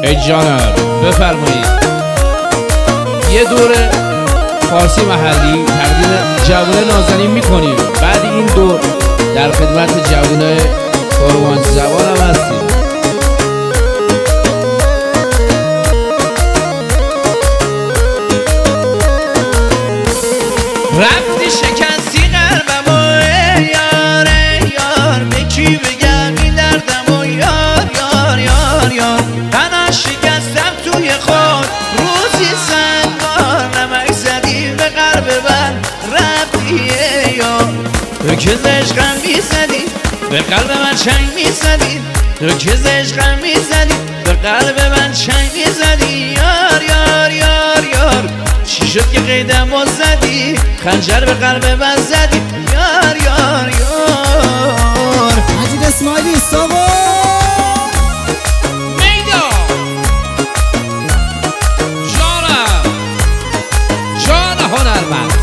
ای جانم بفرمایید. یه دور فارسی محلی تقدیم جوان نازنین میکنیم. بعد این دور در خدمت جوانای کاروان زبان هم هستیم. رفتی شکستی قلبم و یار یار، به کی بگم این دردم و یار یار یار یار. من شکستم توی خود روزی سنگار، نمک زدی به قلب من رفتی یار. تو که عشقم میزدی به قلب من چنگ میزدی، تو که عشقم میزدی به قلب من چنگ میزدی یار یار یار یار. چی شد که قیدم و زدی، خنجر به قلب من زدی یار یار یار. مجید اسماعیلی ساوا میدا جانم جان هنرمند.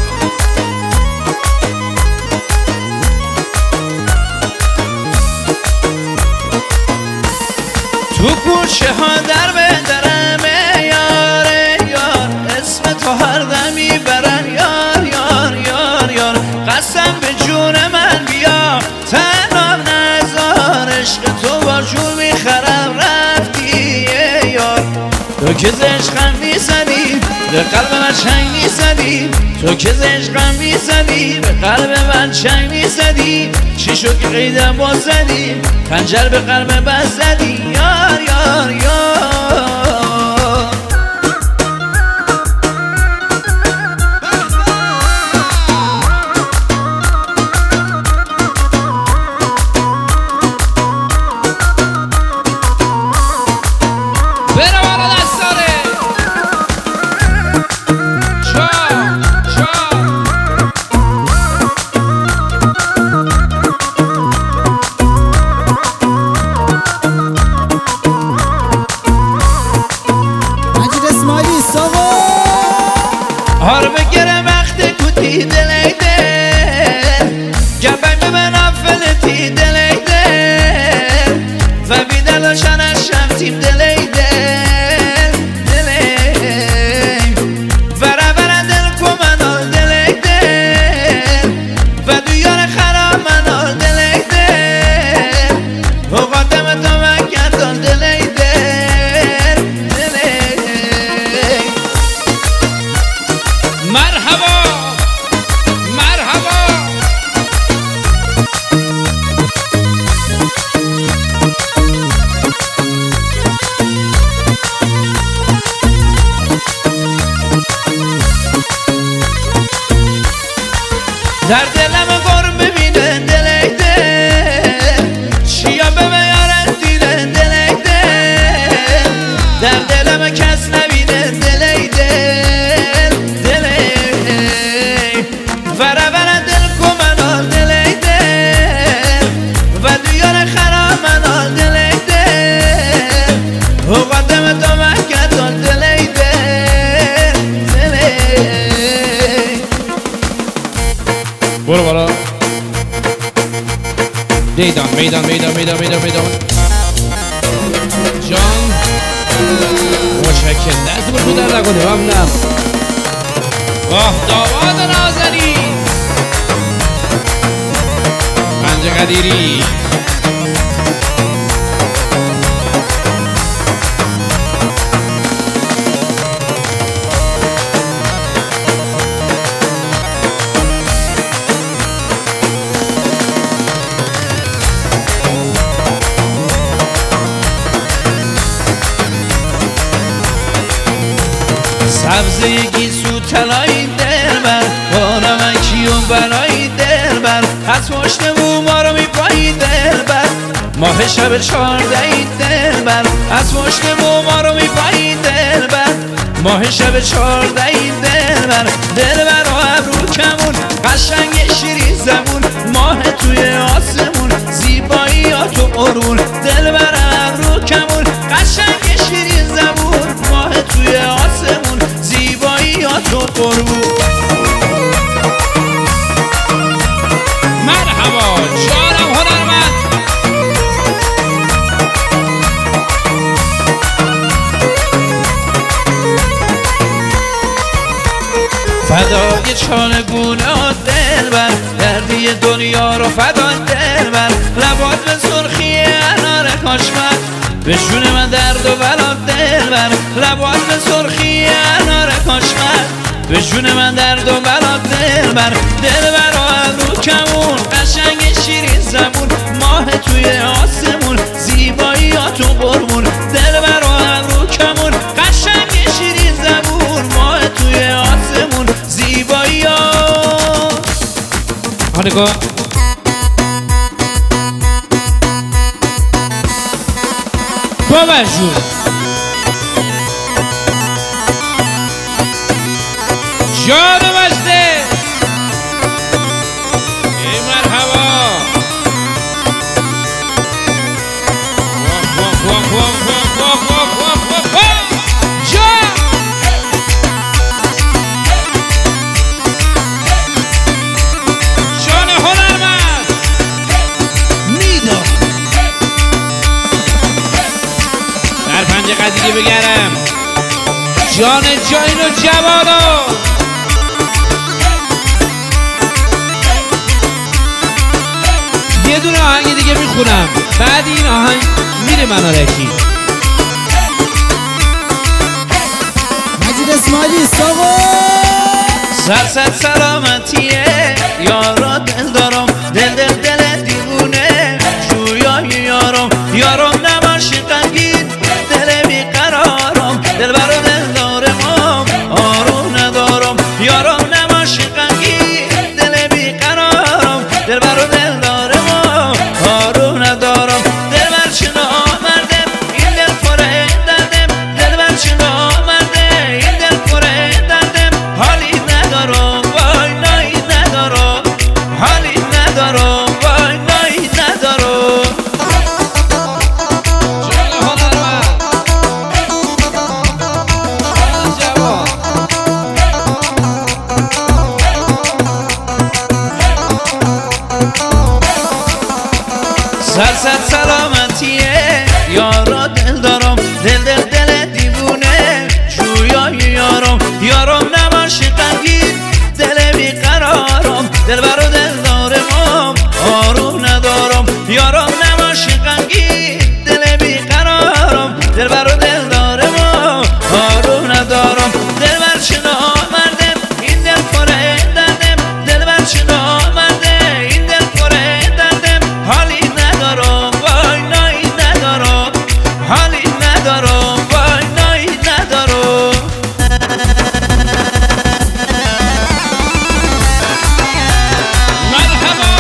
تو کوچه ها در بدرم یار یار، اسم تو هر دم میبرن یار یار یار یار. قسم به جون من بیا تنها نذار، عشق تو با جون میخرم رفتی یار. تو که عشقم میزدی به قلب من چنگ میزدی، تو که عشقم میزدی به قلب من چنگ میزدی. چی شد که قیدم با زدی، خنجر به قلب من زدی یار یار یار. برو بالا دستاره جان جان. مجید اسماعیلی ساوا هر بگیره وقت کوتی دلی دل، گبنگ من افلتی دلی دل، و بیدل شنشم تیم دلی دل دلی. وره وره دل کمنال دلی دل، و دویار خرام منال دلی دل، و قدم تو مکتال دلی دل دلی. مرحبا مرحبا. در دلم گر ببینه دلی دل، چیا به میارن دیره دلی دل. در دلم کس نبینه دلی دل دلی. وره وره دل کمنال دلی دل، و دیار خرامنال دلی دل، و قدم تو مکتال دلی دل دلی. برو بالا. میدان میدان میدان میدان میدان میدان جان. متشکرم. دستتون رو در نکنه. ممنونم. واه داماد نازنین پنج قدیری. سبزه گیسو تلایی دلبر، بانمکی و برای دلبر، از پشت مو ما رو میپایی دلبر، ماه شب 14 دلبر، از پشت مو ما رو میپایی دلبر، ماه شب 14 دلبر. دلبر و ابرو کمون قشنگ شیرین زبون، ماه توی آسمون زیبایی ها تو قرون. دلبر ابرو کمون قشنگ شیرین زبون، ماه توی آسمون زیبایی ها تو قربون. مرحبا جانم هنرمند. های چالگونه و دلبر، دردی دنیا رو فدای دلبر، لبات به سرخی انار کاشمر، به جون من درد و بلا دلبر، لبات به سرخی انار کاشمر، به جون من درد و بلا دلبر، دلبر و ابرو کمون، قشنگ شیرین زبون، ماه توی آسمون، زیبایی ها تو برمون، دلبر و ابرو کمون، قشنگ شیرین زبون، ماه توی آسمون، زیبایی ها. نگاه بابا جون جان مجده ای مرحبا جان هنرمند میدا در پنج قدیری بگرم جان جاین و جوانا یه دونه آهنگ دیگه میخونم بعد این آهنگ میره منارکی مجید اسماعیلی ساقو سرصد سلامتیه یارا دل دارم دل دیوونه جویای یارم نباشی غمگین دل بیقرارم دل برا دل دارم آروم ندارم یارم نباشی غمگین دل بیقرارم دل برا دل دارم آروم ندارم دل بر چه نامردم این دل پره دردم دل بر چه نامرده این دل پره دردم حالی ندارم وای نایی ندارم حالی ندارم وای نایی ندارم جان هنرمند جوان سرصد سلامتیه یارا دل دارم دل دیوونه جویای یارم نباشی غمگین دل بیقرارم دل برا دل دارم آروم ندارم یارم نباشی غمگین دل بیقرارم دل برا دل دارم آروم ندارم دل بر چه نامردم این دل پره دردم دل بر چه نامرده این دل پره دردم حالی ندارم وای نایی ندارم حالی ندارم وای نایی ندارم مرحبا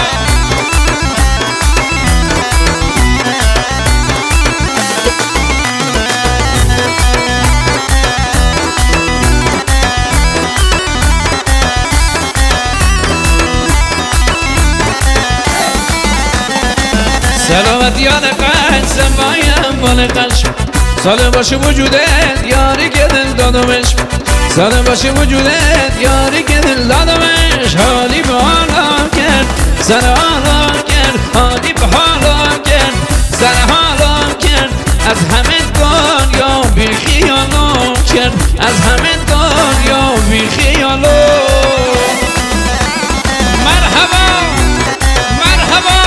سلامتیان قشم سمایم مال قشم سالم باشه وجودت یاری که دل دادمش سالم باشه وجودت یاری که دل دادمش حالی به حالا کرد سر حالا کرد حالی به حالا کرد سر حالا کرد از همه دنیا بی خیالو کرد از همه دنیا بی خیالو مرحبا مرحبا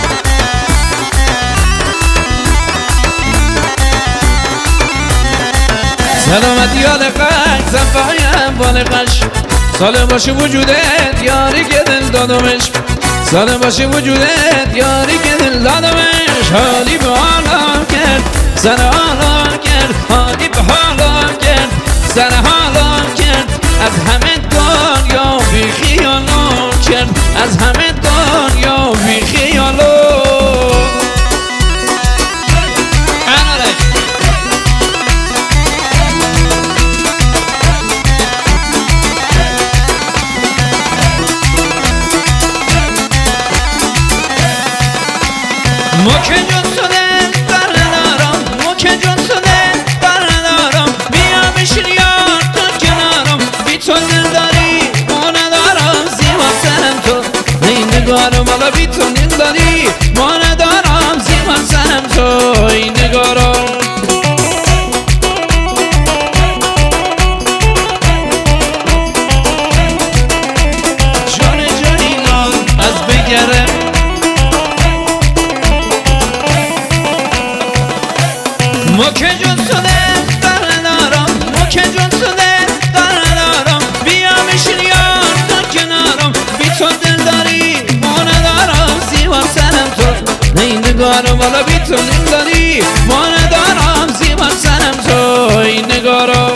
سلامتی یاد قش صفایم بال قش سالم باشه وجودت یاری که دل دادمش سالم باشه وجودت یاری که دل دادمش حالی به حالا کرد سر حالا کرد حالی به حالا کرد سر حالا کرد از همه دنیا بی خیالو کرد از همه دنیا بی خیالو مو که جز تو دل در ندارم مو که جز مکه جون سونه دار ندارم مکه جون سونه دار ندارم بیا بشین یار در کنارم بی تو دل داری ما ندارم زیبا سنم تو این نگارم والا بی تو دل داری ما ندارم زیبا سنم تو این نگارم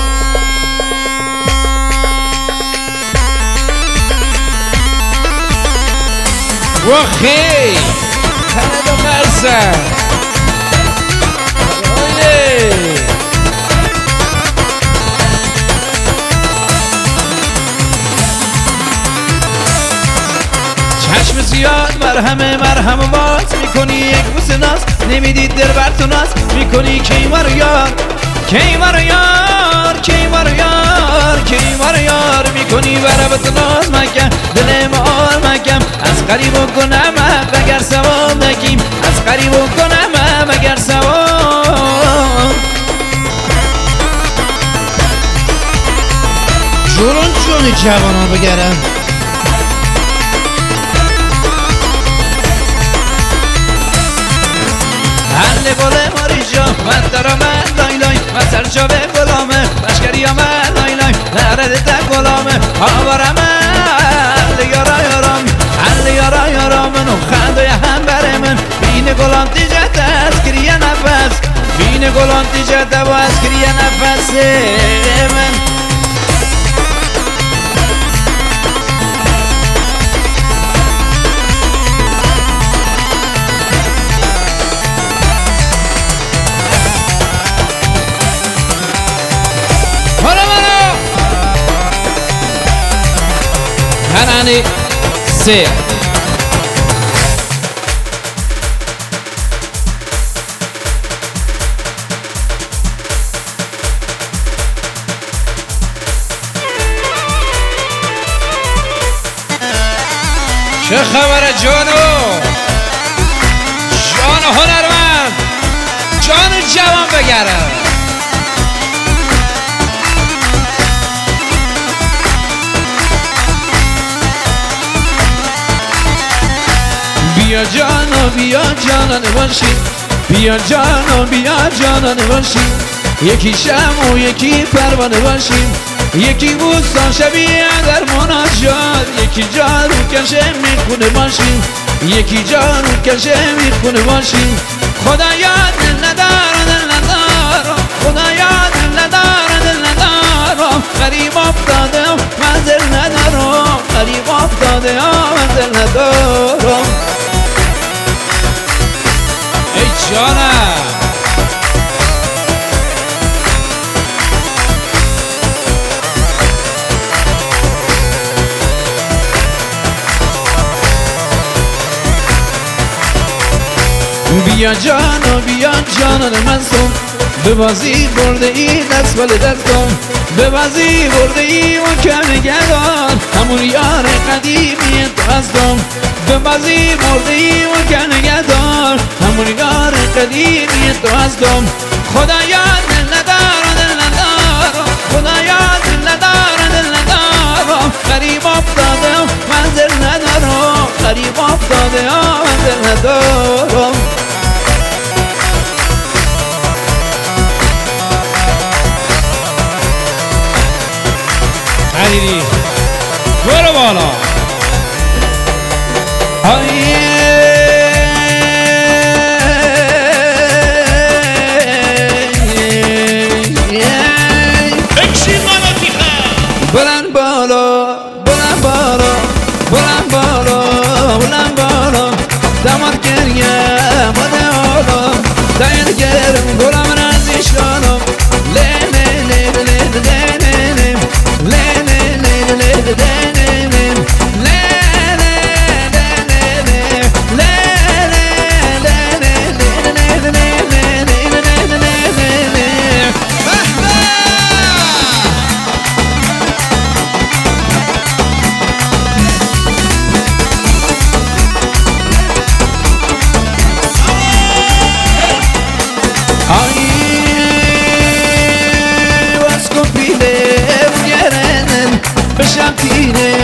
وخی هنه مرسن چشم زیاد مرهم باز میکنی یک بوسه ناز نمیدید دل بر تو ناز میکنی کیمار یار کیمار یار کیمار یار کیمار یار میکنی برابط ناز مکم دل ما آر مکم از قریب و کنم مگر سوام نکیم از قریب و کنم مگر سوام جورون جونی جوانان بگرم حل گل ماریجا من درامد لای لای من سرچاوه گلامه مشکری آمد لای لای نرده تک گلامه آوارمه حل یارا یارام حل یارا یارام منو خنده هم بره من بین گلان تیجت از کریه نفس بین گلان تیجت و از کریه نفس من هنانی سه چه خبره جانو جان هنرمند جان جوان بگرم بیا جانا بیا جانان باشیم بیا جانا بیا جانان باشیم یکی شم و یکی پروانه باشیم یکی بوستان شبیه در مناجات یکی جارو کشه میخونه باشیم یکی جارو کشه میخونه باشیم خدایا دل ندارم دل ندارم خدایا دل ندارم دل ندارم غریب افتاده من دل ندارم غریب افتاده من دل ندارم ای جانم بیا جانا بیا جانان منصوم به بازی برده ای دست بله دستم به بازی برده ای و کم نگهدار همون یار قدیمی تو هستم به بازی برده ای و کم نگهدار همون یار قدیمی تو هستم خدایا دل ندارم دل ندارم خدایا دل ندارم دل ندارم غریب افتاده من دل ندارم غریب افتاده من دل ندارم حریری برو بالا بلند بالا بلند بالا بلند بالا بلند بالا دمار گریم بده حالا دایر گرم گلم رزیشانم لیلی لیلی لیلی لیلی لیلی لیلی لیلی بشم تینه